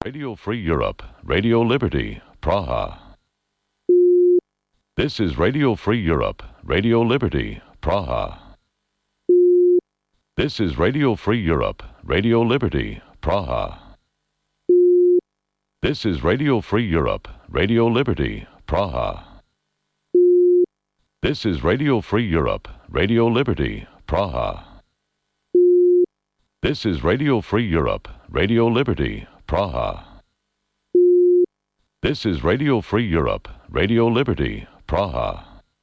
Radio Free Europe, Radio Liberty, Praha. This is Radio Free Europe, Radio Liberty, Praha. This is Radio Free Europe, Radio Liberty, Praha. This is Radio Free Europe, Radio Liberty, Praha. This is Radio Free Europe, Radio Liberty, Praha. This is Radio Free Europe, Radio Liberty, Praha. This is Radio Free Europe, Radio Liberty, Praha.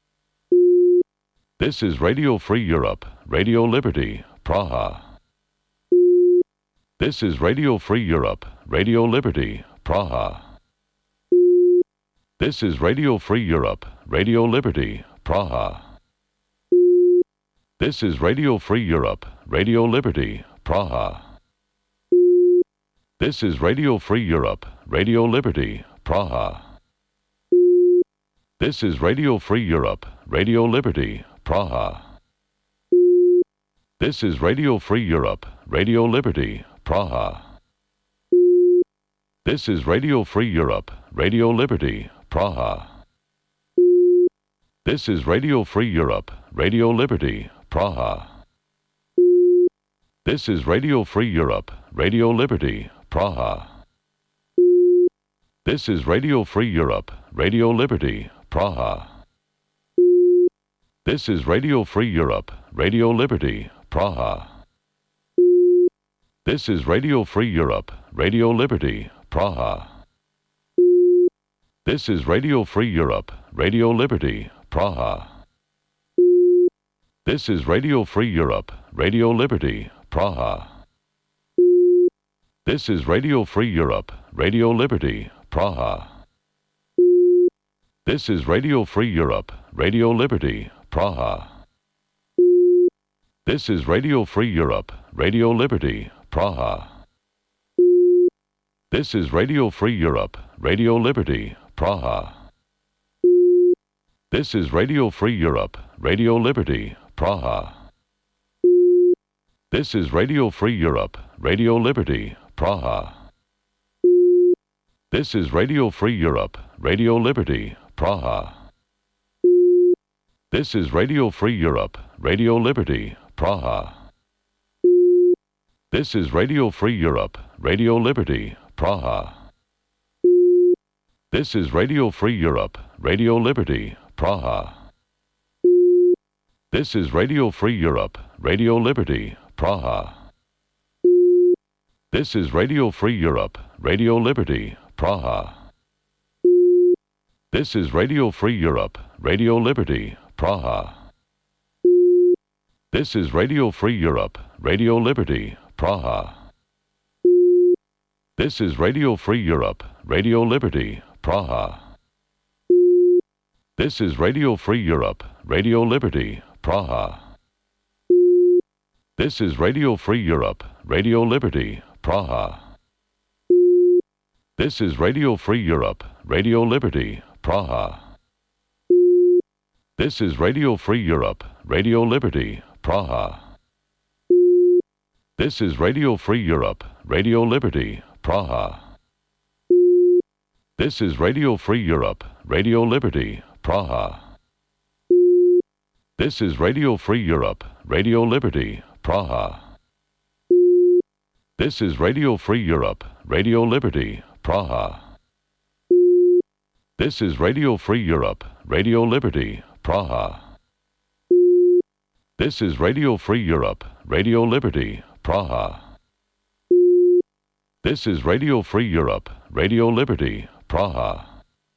This is Radio Free Europe, Radio Liberty, Praha. This is Radio Free Europe, Radio Liberty, Praha. This is Radio Free Europe, Radio Liberty, Praha. This is Radio Free Europe, Radio Liberty, Praha. This is Radio Free Europe, Radio Liberty, Praha. This is Radio Free Europe, Radio Liberty, Praha. This is Radio Free Europe, Radio Liberty, Praha. This is Radio Free Europe, Radio Liberty, Praha. This is Radio Free Europe, Radio Liberty, Praha. This is Radio Free Europe, Radio Liberty, Praha. This is Radio Free Europe, Radio Liberty, Praha. This is Radio Free Europe, Radio Liberty, Praha. This is Radio Free Europe, Radio Liberty, Praha. This is Radio Free Europe, Radio Liberty, Praha. This is Radio Free Europe, Radio Liberty, Praha. This is Radio Free Europe, Radio Liberty, Praha. This is Radio Free Europe, Radio Liberty, Praha. This is Radio Free Europe, Radio Liberty, Praha. This is Radio Free Europe, Radio Liberty, Praha. This is Radio Free Europe, Radio Liberty, Praha. This is Radio Free Europe, Radio Liberty, Praha. This is Radio Free Europe, Radio Liberty, Praha. This is Radio Free Europe, Radio Liberty, Praha. This is Radio Free Europe, Radio Liberty, Praha. This is Radio Free Europe, Radio Liberty, Praha. This is Radio Free Europe, Radio Liberty, Praha. This is Radio Free Europe, Radio Liberty, Praha. This is Radio Free Europe, Radio Liberty, Praha. This is Radio Free Europe, Radio Liberty, Praha. This is Radio Free Europe, Radio Liberty, Praha. This is Radio Free Europe, Radio Liberty, Praha. This is Radio Free Europe, Radio Liberty, Praha. This is Radio Free Europe, Radio Liberty, Praha. This is Radio Free Europe, Radio Liberty, Praha. This is Radio Free Europe, Radio Liberty, Praha. This is Radio Free Europe, Radio Liberty, Praha. This is Radio Free Europe, Radio Liberty, Praha. This is Radio Free Europe, Radio Liberty, Praha. This is Radio Free Europe, Radio Liberty, Praha. This is Radio Free Europe, Radio Liberty, Praha. This is Radio Free Europe, Radio Liberty, Praha.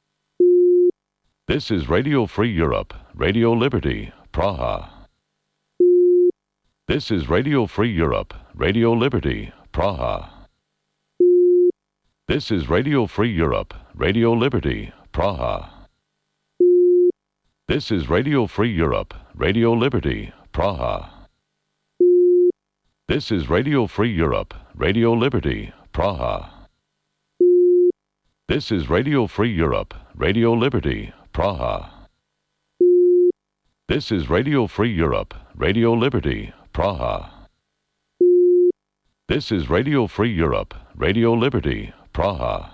This is Radio Free Europe, Radio Liberty, Praha. This is Radio Free Europe, Radio Liberty, Praha. This is Radio Free Europe, Radio Liberty, Praha. This is Radio Free Europe, Radio Liberty, Praha. This is Radio Free Europe, Radio Liberty, Praha. This is Radio Free Europe, Radio Liberty, Praha. This is Radio Free Europe, Radio Liberty, Praha. This is Radio Free Europe, Radio Liberty, Praha.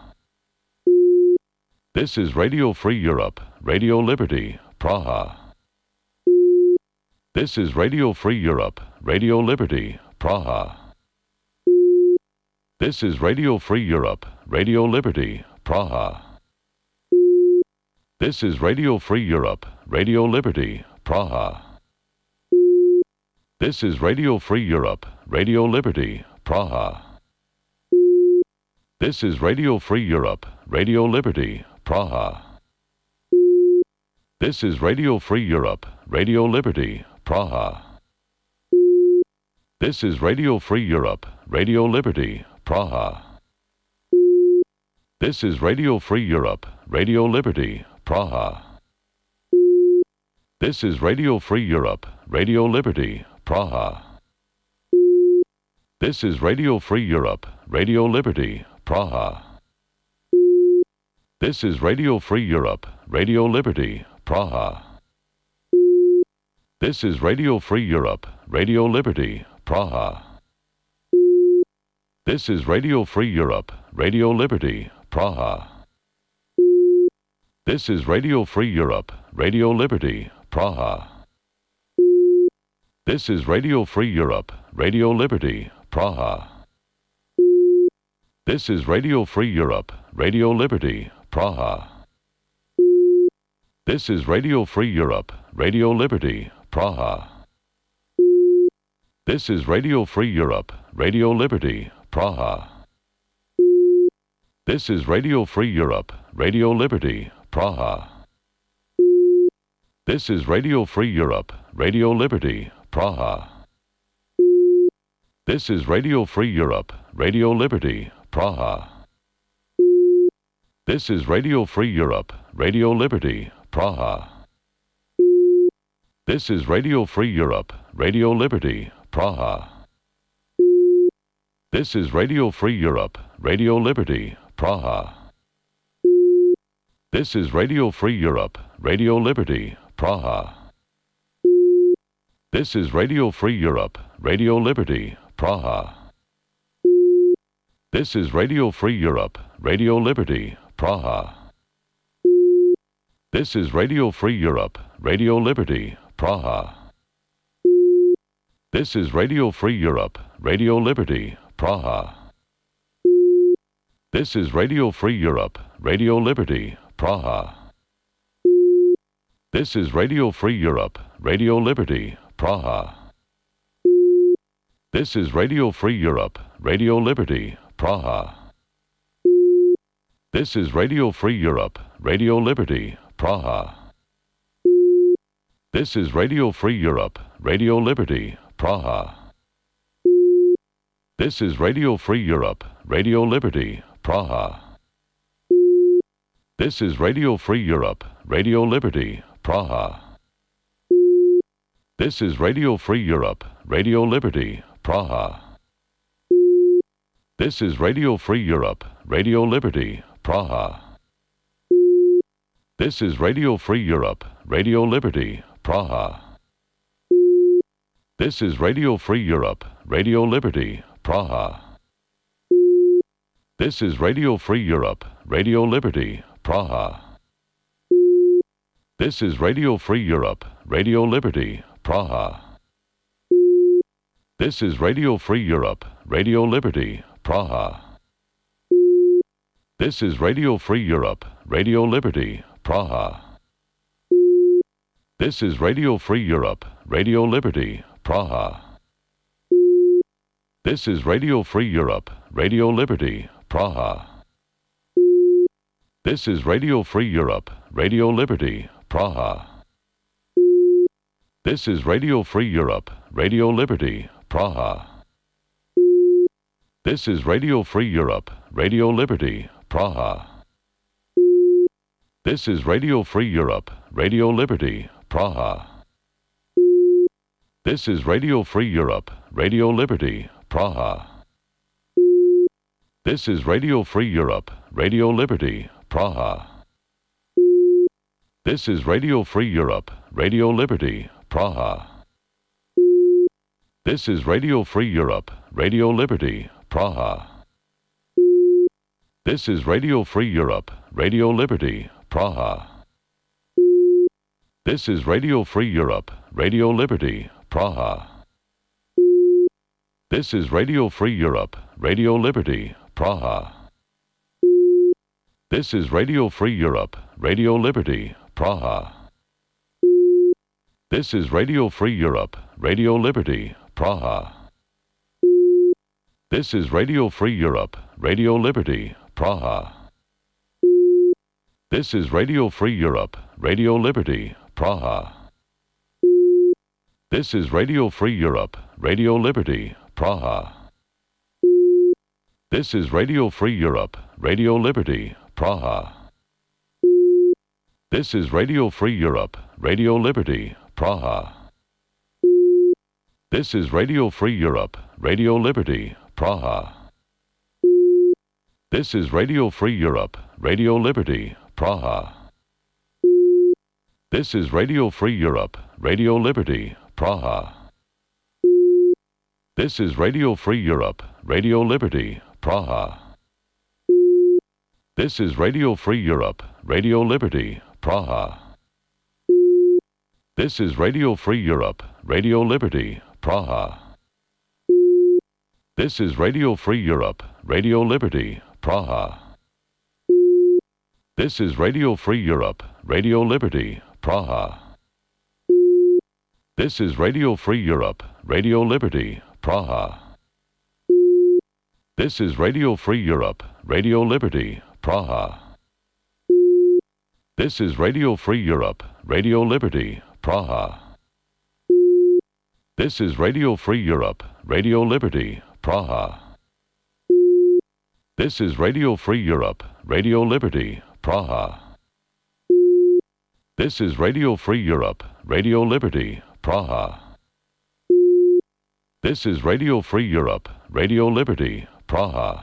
This is Radio Free Europe, Radio Liberty, Praha. This is Radio Free Europe, Radio Liberty, Praha. This is Radio Free Europe, Radio Liberty, Praha. This is Radio Free Europe, Radio Liberty, Praha. This is Radio Free Europe, Radio Liberty, Praha. This is Radio Free Europe, Radio Liberty, Praha. This is Radio Free Europe, Radio Liberty, Praha. This is Radio Free Europe, Radio Liberty, Praha. This is Radio Free Europe, Radio Liberty, Praha. This is Radio Free Europe, Radio Liberty, Praha. This is Radio Free Europe, Radio Liberty, Praha. This is Radio Free Europe, Radio Liberty, Praha. This is Radio Free Europe, Radio Liberty, Praha. This is Radio Free Europe, Radio Liberty, Praha. This is Radio Free Europe, Radio Liberty, Praha. This is Radio Free Europe, Radio Liberty, Praha. This is Radio Free Europe, Radio Liberty, Praha. This is Radio Free Europe, Radio Liberty, Praha. This is Radio Free Europe, Radio Liberty, Praha. This is Radio Free Europe, Radio Liberty, Praha. This is Radio Free Europe, Radio Liberty, Praha. This is Radio Free Europe, Radio Liberty, Praha. This is Radio Free Europe, Radio Liberty, Praha. This is Radio Free Europe, Radio Liberty, Praha. This is Radio Free Europe, Radio Liberty, Praha. This is Radio Free Europe, Radio Liberty, Praha. This is Radio Free Europe, Radio Liberty, Praha. This is Radio Free Europe, Radio Liberty, Praha. This is Radio Free Europe, Radio Liberty, Praha. This is Radio Free Europe, Radio Liberty, Praha. This is Radio Free Europe, Radio Liberty, Praha. This is Radio Free Europe, Radio Liberty, Praha. This is Radio Free Europe, Radio Liberty, Praha. This is Radio Free Europe, Radio Liberty, Praha. This is Radio Free Europe, Radio Liberty, Praha. This is Radio Free Europe, Radio Liberty, Praha. This is Radio Free Europe, Radio Liberty, Praha. This is Radio Free Europe, Radio Liberty, Praha. This is Radio Free Europe, Radio Liberty, Praha. This is Radio Free Europe, Radio Liberty, Praha. This is Radio Free Europe, Radio Liberty, Praha. This is Radio Free Europe, Radio Liberty, Praha. This is Radio Free Europe, Radio Liberty, Praha. This is Radio Free Europe, Radio Liberty, Praha. This is Radio Free Europe, Radio Liberty, Praha. This is Radio Free Europe, Radio Liberty, Praha. This is Radio Free Europe, Radio Liberty, Praha. This is Radio Free Europe, Radio Liberty, Praha. This is Radio Free Europe, Radio Liberty, Praha. This is Radio Free Europe, Radio Liberty, Praha. This is Radio Free Europe, Radio Liberty, Praha. This is Radio Free Europe, Radio Liberty, Praha. This is Radio Free Europe, Radio Liberty, Praha. This is Radio Free Europe, Radio Liberty, Praha. This is Radio Free Europe, Radio Liberty, Praha. This is Radio Free Europe, Radio Liberty, Praha. This is Radio Free Europe, Radio Liberty, Praha. This is Radio Free Europe, Radio Liberty, Praha. This is Radio Free Europe, Radio Liberty, Praha. This is Radio Free Europe, Radio Liberty, Praha. This is Radio Free Europe, Radio Liberty, Praha. This is Radio Free Europe, Radio Liberty, Praha. This is Radio Free Europe, Radio Liberty, Praha. This is Radio Free Europe, Radio Liberty, Praha. This is Radio Free Europe, Radio Liberty, Praha. This is Radio Free Europe, Radio Liberty, Praha. This is Radio Free Europe, Radio Liberty, Praha. This is Radio Free Europe, Radio Liberty, Praha. This is Radio Free Europe, Radio Liberty, Praha. This is Radio Free Europe, Radio Liberty, Praha. This is Radio Free Europe, Radio Liberty, Praha. This is Radio Free Europe, Radio Liberty, Praha. This is Radio Free Europe, Radio Liberty, Praha. This is Radio Free Europe, Radio Liberty, Praha. This is Radio Free Europe, Radio Liberty, Praha. This is Radio Free Europe, Radio Liberty, Praha. This is Radio Free Europe, Radio Liberty, Praha. This is Radio Free Europe, Radio Liberty, Praha. This is Radio Free Europe, Radio Liberty, Praha. This is Radio Free Europe, Radio Liberty, Praha.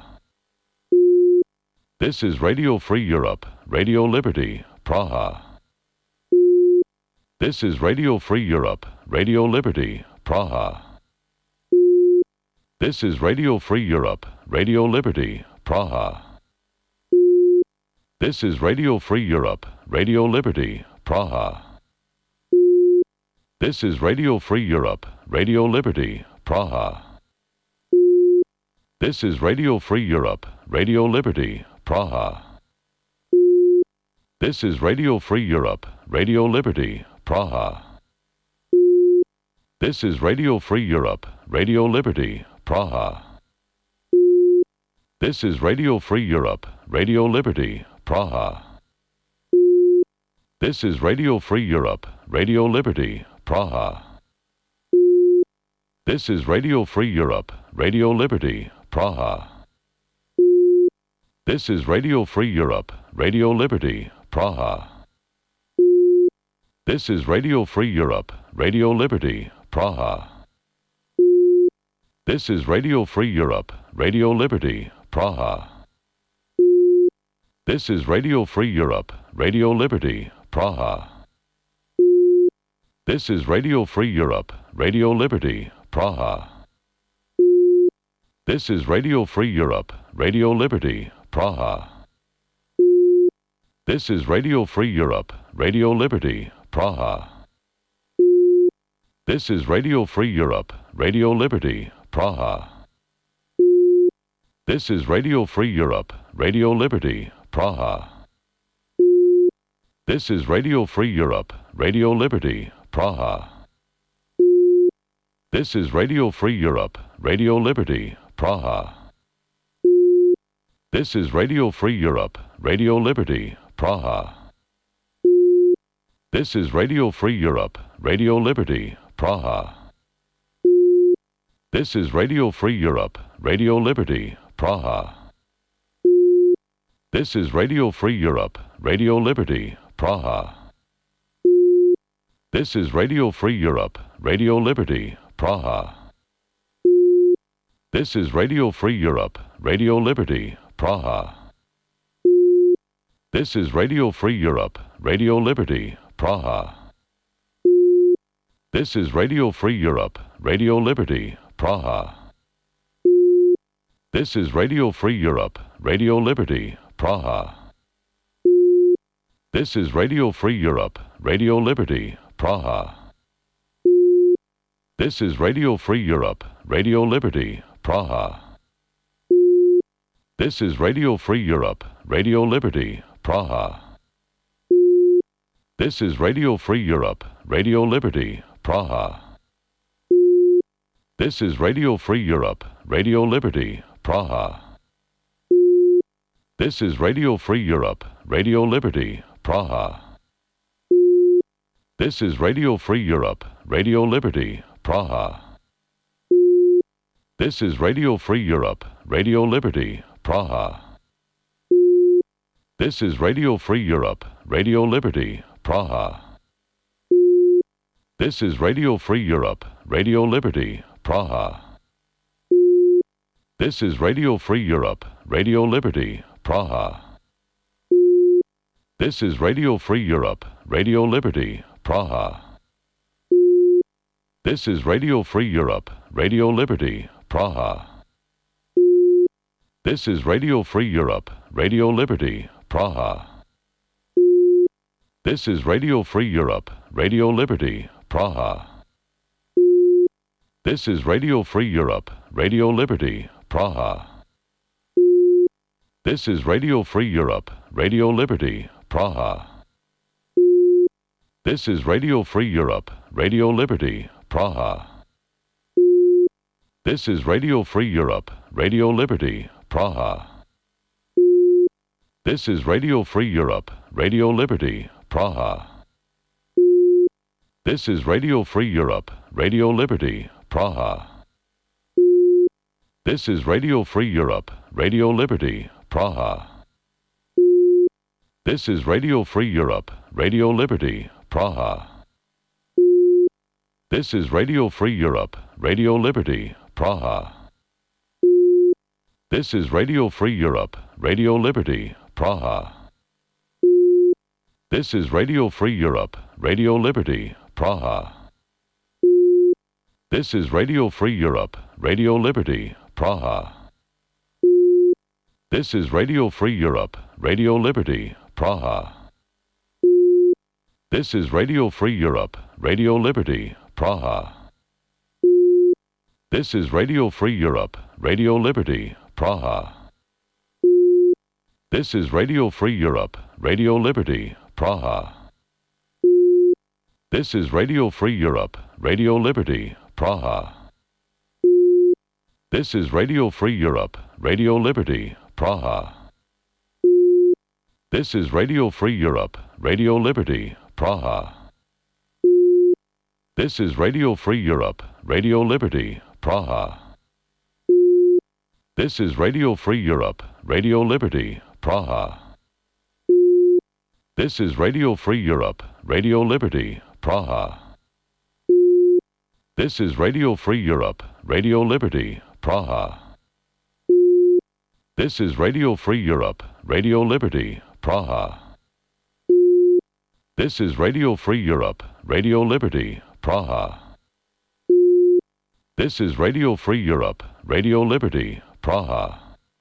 This is Radio Free Europe, Radio Liberty, Praha. This is Radio Free Europe, Radio Liberty, Praha. This is Radio Free Europe, Radio Liberty, Praha. This is Radio Free Europe, Radio Liberty, Praha. This is Radio Free Europe, Radio Liberty, Praha. This is Radio Free Europe, Radio Liberty, Praha. This is Radio Free Europe, Radio Liberty, Praha. This is Radio Free Europe, Radio Liberty, Praha. This is Radio Free Europe, Radio Liberty, Praha. This is Radio Free Europe, Radio Liberty, Praha. This is Radio Free Europe, Radio Liberty, Praha. This is Radio Free Europe, Radio Liberty, Praha. This is Radio Free Europe, Radio Liberty, Praha. This is Radio Free Europe, Radio Liberty, Praha. This is Radio Free Europe, Radio Liberty, Praha. This is Radio Free Europe, Radio Liberty, Praha. This is Radio Free Europe, Radio Liberty, Praha. This is Radio Free Europe, Radio Liberty, Praha. This is Radio Free Europe, Radio Liberty, Praha. This is Radio Free Europe, Radio Liberty, Praha. This is Radio Free Europe, Radio Liberty, Praha. This is Radio Free Europe, Radio Liberty, Praha. This is Radio Free Europe, Radio Liberty, Praha. This is Radio Free Europe, Radio Liberty, Praha. This is Radio Free Europe, Radio Liberty, Praha. This is Radio Free Europe, Radio Liberty, Praha. This is Radio Free Europe, Radio Liberty, Praha. This is Radio Free Europe, Radio Liberty, Praha. This is Radio Free Europe, Radio Liberty, Praha. This is Radio Free Europe, Radio Liberty, Praha. This is Radio Free Europe, Radio Liberty, Praha. This is Radio Free Europe, Radio Liberty, Praha. This is Radio Free Europe, Radio Liberty, Praha. This is Radio Free Europe, Radio Liberty, Praha. This is Radio Free Europe, Radio Liberty, Praha. This is Radio Free Europe, Radio Liberty, Praha. This is Radio Free Europe, Radio Liberty, Praha. This is Radio Free Europe, Radio Liberty, Praha. This is Radio Free Europe, Radio Liberty, Praha. This is Radio Free Europe, Radio Liberty, Praha. This is Radio Free Europe, Radio Liberty, Praha. This is Radio Free Europe, Radio Liberty, Praha. This is Radio Free Europe, Radio Liberty, Praha. This is Radio Free Europe, Radio Liberty, Praha. This is Radio Free Europe, Radio Liberty, Praha. This is Radio Free Europe, Radio Liberty, Praha. This is Radio Free Europe, Radio Liberty, Praha. This is Radio Free Europe, Radio Liberty, Praha. This is Radio Free Europe, Radio Liberty, Praha. This is Radio Free Europe, Radio Liberty, Praha. This is Radio Free Europe, Radio Liberty, Praha. This is Radio Free Europe, Radio Liberty, Praha. This is Radio Free Europe, Radio Liberty, Praha. This is Radio Free Europe, Radio Liberty, Praha. This is Radio Free Europe, Radio Liberty, Praha. This is Radio Free Europe, Radio Liberty, Praha. This is Radio Free Europe, Radio Liberty, Praha. This is Radio Free Europe, Radio Liberty, Praha. This is Radio Free Europe, Radio Liberty, Praha. This is Radio Free Europe, Radio Liberty, Praha. This is Radio Free Europe, Radio Liberty, Praha. This is Radio Free Europe, Radio Liberty, Praha. This is Radio Free Europe, Radio Liberty, Praha. This is Radio Free Europe, Radio Liberty, Praha. This is Radio Free Europe, Radio Liberty, Praha. This is Radio Free Europe, Radio Liberty, Praha. This is Radio Free Europe, Radio Liberty, Praha. This is Radio Free Europe, Radio Liberty, Praha. This is Radio Free Europe, Radio Liberty, Praha. This is Radio Free Europe, Radio Liberty, Praha. This is Radio Free Europe, Radio Liberty, Praha. This is Radio Free Europe, Radio Liberty, Praha.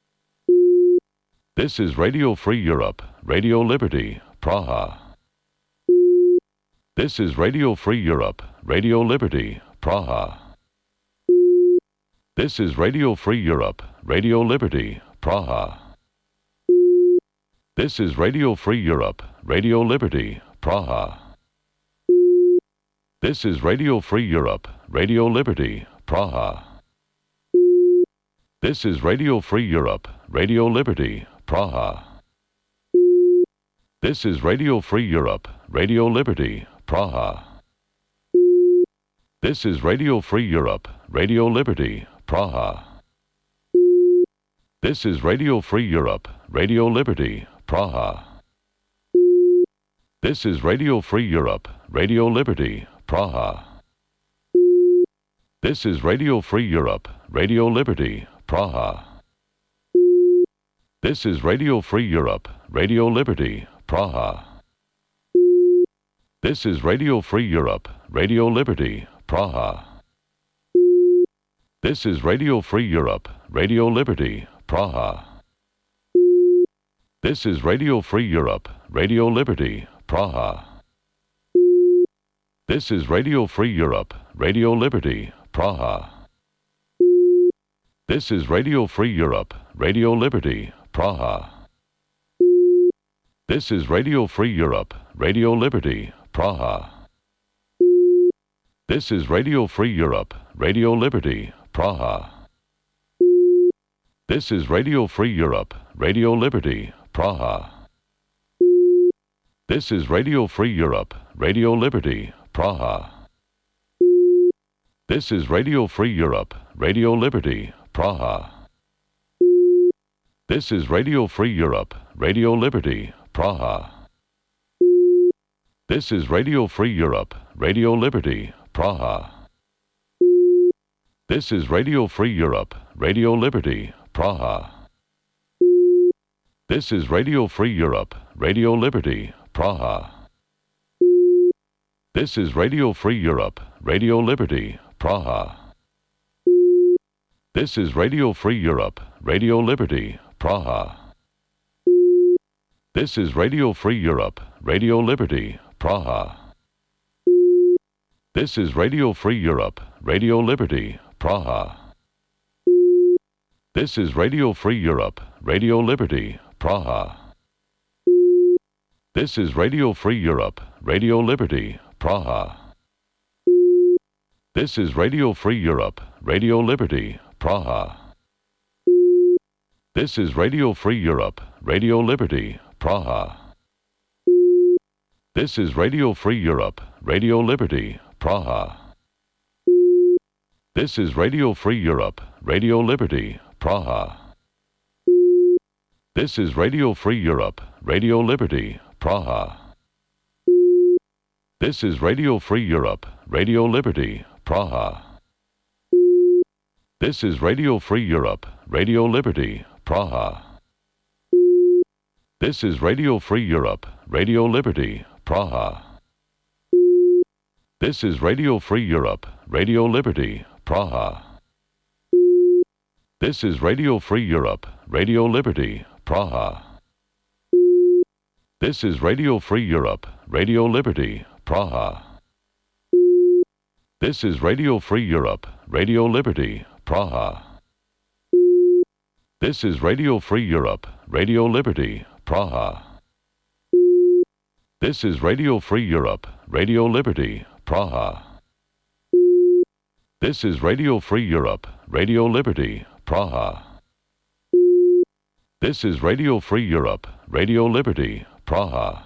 This is Radio Free Europe, Radio Liberty, Praha. This is Radio Free Europe, Radio Liberty, Praha. This is Radio Free Europe, Radio Liberty, Praha. This is Radio Free Europe, Radio Liberty, Praha. This is Radio Free Europe, Radio Liberty, Praha. This is Radio Free Europe, Radio Liberty, Praha. This is Radio Free Europe, Radio Liberty, Praha. This is Radio Free Europe, Radio Liberty, Praha. This is Radio Free Europe, Radio Liberty, Praha. This is Radio Free Europe, Radio Liberty, Praha. This is Radio Free Europe, Radio Liberty, Praha. This is Radio Free Europe, Radio Liberty, Praha. This is Radio Free Europe, Radio Liberty, Praha. This is Radio Free Europe, Radio Liberty, Praha. This is Radio Free Europe, Radio Liberty, Praha. This is Radio Free Europe, Radio Liberty, Praha. This is Radio Free Europe, Radio Liberty, Praha. This is Radio Free Europe, Radio Liberty, Praha. This is Radio Free Europe, Radio Liberty, Praha. This is Radio Free Europe, Radio Liberty, Praha. This is Radio Free Europe, Radio Liberty, Praha. This is Radio Free Europe, Radio Liberty, Praha. This is Radio Free Europe, Radio Liberty, Praha. This is Radio Free Europe, Radio Liberty, Praha. This is Radio Free Europe, Radio Liberty, Praha. This is Radio Free Europe, Radio Liberty, Praha. This is Radio Free Europe, Radio Liberty, Praha. This is Radio Free Europe, Radio Liberty, Praha. This is Radio Free Europe, Radio Liberty, Praha. This is Radio Free Europe, Radio Liberty, Praha. This is Radio Free Europe, Radio Liberty, Praha. This is Radio Free Europe, Radio Liberty, Praha. This is Radio Free Europe, Radio Liberty, Praha. This is Radio Free Europe, Radio Liberty, Praha. This is Radio Free Europe, Radio Liberty, Praha. This is Radio Free Europe, Radio Liberty, Praha. This is Radio Free Europe, Radio Liberty, Praha. This is Radio Free Europe, Radio Liberty, Praha. This is Radio Free Europe, Radio Liberty, Praha. This is Radio Free Europe, Radio Liberty, Praha. This is Radio Free Europe, Radio Liberty, Praha. This is Radio Free Europe, Radio Liberty, Praha. This is Radio Free Europe, Radio Liberty, Praha. This is Radio Free Europe, Radio Liberty, Praha. This is Radio Free Europe, Radio Liberty, Praha. This is Radio Free Europe, Radio Liberty, Praha. This is Radio Free Europe, Radio Liberty, Praha. This is Radio Free Europe, Radio Liberty, Praha.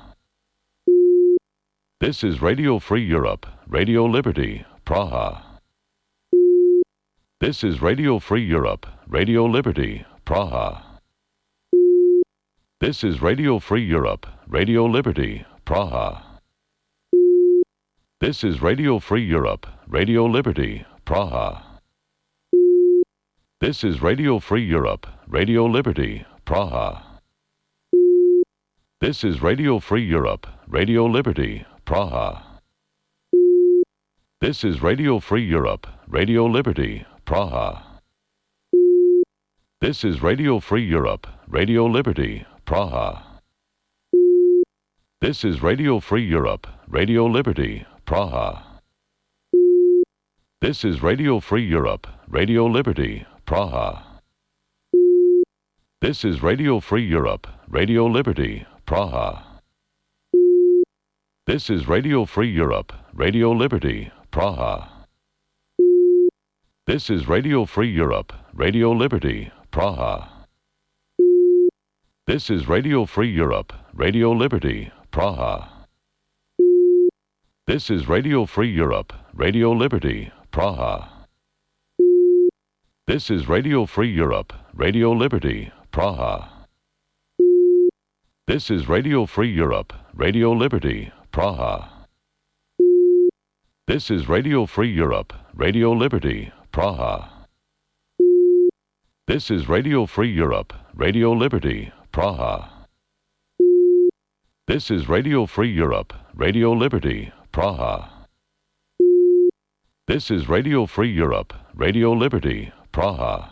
This is Radio Free Europe, Radio Liberty, Praha. This is Radio Free Europe, Radio Liberty, Praha. This is Radio Free Europe, Radio Liberty, Praha. This is Radio Free Europe, Radio Liberty, Praha. This is Radio Free Europe, Radio Liberty, Praha. This is Radio Free Europe, Radio Liberty, Praha. This is Radio Free Europe, Radio Liberty, Praha. This is Radio Free Europe, Radio Liberty, Praha. This is Radio Free Europe, Radio Liberty, Praha. This is Radio Free Europe, Radio Liberty, Praha. This is Radio Free Europe, Radio Liberty, Praha. This is Radio Free Europe, Radio Liberty, Praha. This is Radio Free Europe, Radio Liberty, Praha. This is Radio Free Europe, Radio Liberty, Praha. This is Radio Free Europe, Radio Liberty, Praha. This is Radio Free Europe, Radio Liberty, Praha. This is Radio Free Europe, Radio Liberty, Praha. This is Radio Free Europe, Radio Liberty, Praha. This is Radio Free Europe, Radio Liberty, Praha. This is Radio Free Europe, Radio Liberty, Praha. This is Radio Free Europe, Radio Liberty, Praha.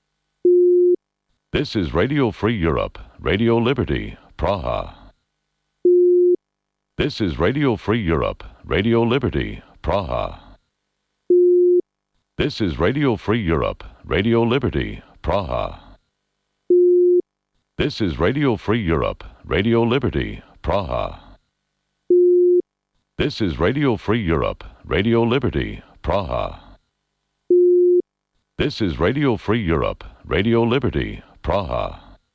This is Radio Free Europe, Radio Liberty, Praha. This is Radio Free Europe, Radio Liberty, Praha. This is Radio Free Europe, Radio Liberty, Praha. This is Radio Free Europe, Radio Liberty, Praha. This is Radio Free Europe, Radio Liberty, Praha. This is Radio Free Europe, Radio Liberty, Praha.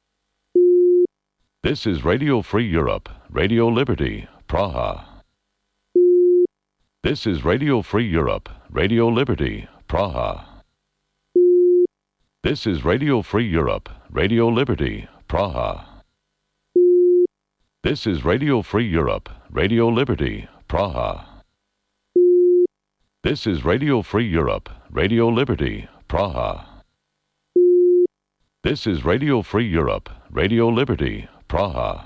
This is Radio Free Europe, Radio Liberty, Praha. This is Radio Free Europe, Radio Liberty, Praha. This is Radio Free Europe, Radio Liberty, Praha. This is Radio Free Europe, Radio Liberty, Praha. This is Radio Free Europe, Radio Liberty, Praha. This is Radio Free Europe, Radio Liberty, Praha.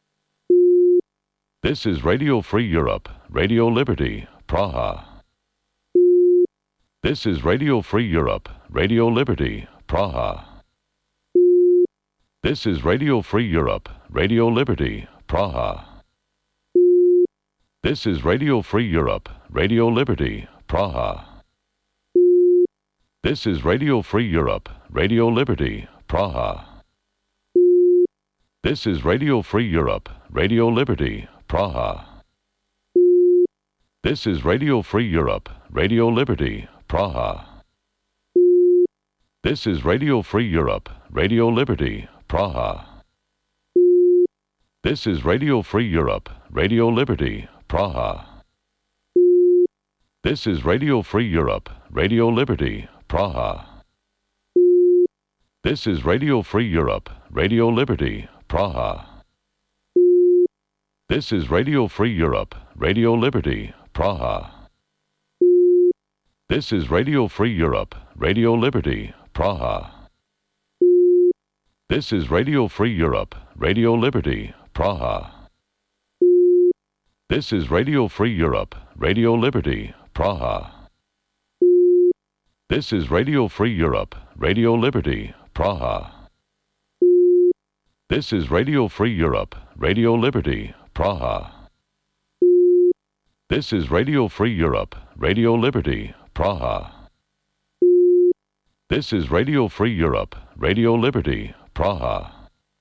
This is Radio Free Europe, Radio Liberty, Praha. This is Radio Free Europe, Radio Liberty, Praha. This is Radio Free Europe, Radio Liberty, Praha. This is Radio Free Europe, Radio Liberty, Praha. This is Radio Free Europe, Radio Liberty, Praha. This is Radio Free Europe, Radio Liberty, Praha. This is Radio Free Europe, Radio Liberty, Praha. This is Radio Free Europe, Radio Liberty, Praha. This is Radio Free Europe, Radio Liberty, Praha. This is Radio Free Europe, Radio Liberty, Praha. This is Radio Free Europe, Radio Liberty, Praha. This is Radio Free Europe, Radio Liberty, Praha. This is Radio Free Europe, Radio Liberty, Praha. This is Radio Free Europe, Radio Liberty, Praha. This is Radio Free Europe, Radio Liberty, Praha. This is Radio Free Europe, Radio Liberty, Praha. This is Radio Free Europe, Radio Liberty, Praha. This is Radio Free Europe, Radio Liberty, Praha. This is Radio Free Europe, Radio Liberty, Praha.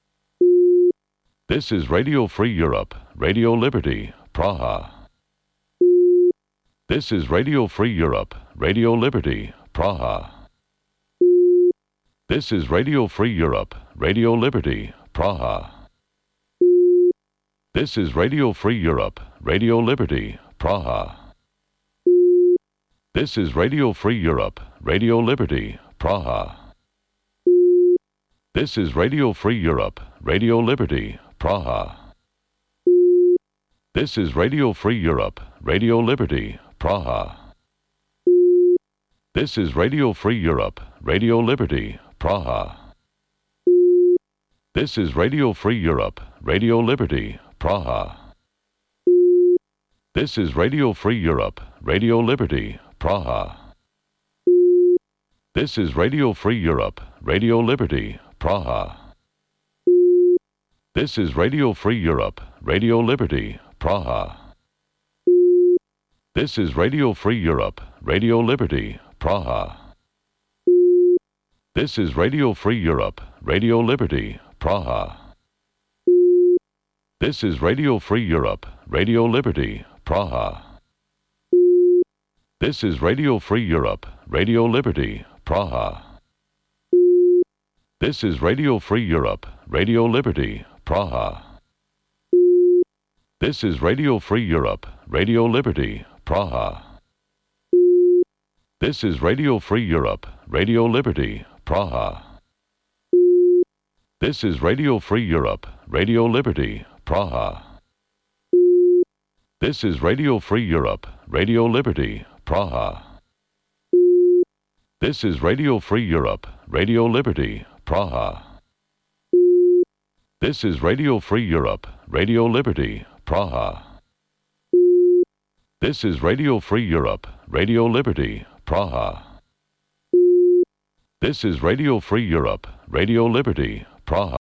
This is Radio Free Europe, Radio Liberty, Praha. This is Radio Free Europe, Radio Liberty, Praha. This is Radio Free Europe, Radio Liberty, Praha. This is Radio Free Europe, Radio Liberty, Praha. This is Radio Free Europe, Radio Liberty, Praha. This is Radio Free Europe, Radio Liberty, Praha. This is Radio Free Europe, Radio Liberty, Praha. This is Radio Free Europe, Radio Liberty, Praha. This is Radio Free Europe, Radio Liberty, Praha. This is Radio Free Europe, Radio Liberty, Praha. This is Radio Free Europe, Radio Liberty, Praha. This is Radio Free Europe, Radio Liberty, Praha. This is Radio Free Europe, Radio Liberty, Praha. This is Radio Free Europe, Radio Liberty, Praha. This is Radio Free Europe, Radio Liberty, Praha. This is Radio Free Europe, Radio Liberty, Praha. This is Radio Free Europe, Radio Liberty, Praha. This is Radio Free Europe, Radio Liberty, Praha. This is Radio Free Europe, Radio Liberty, Praha. This is Radio Free Europe, Radio Liberty, Praha. This is Radio Free Europe, Radio Liberty, Praha. This is Radio Free Europe, Radio Liberty, Praha. This is Radio Free Europe, Radio Liberty, Praha. This is Radio Free Europe, Radio Liberty, Praha. This is Radio Free Europe, Radio Liberty, Praha.